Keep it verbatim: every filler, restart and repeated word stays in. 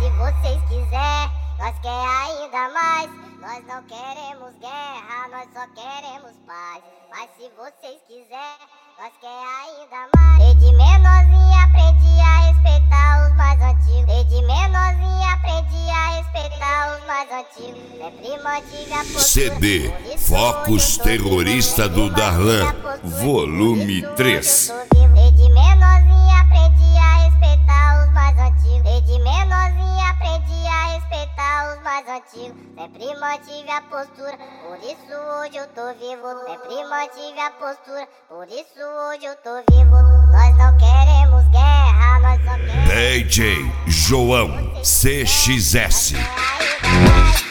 se vocês quiserem, nós quer ainda mais. Nós não queremos guerra, nós só queremos paz. Mas se vocês quiserem, nós quer ainda mais. Desde menorzinha aprendi a respeitar os mais antigos. Desde menorzinha aprendi a respeitar os mais antigos. Sempre mantive a postura. C D Focus Terrorista do Darlan, volume três. Desde menorzinha aprendi a respeitar os mais antigos. Desde menorzinha aprendi a respeitar os mais antigos. Sempre mantive a postura, por isso hoje eu tô vivo. Sempre mantive a postura, por isso hoje eu tô vivo. Nós não queremos guerra, nós só queremos D J João C X S. paz.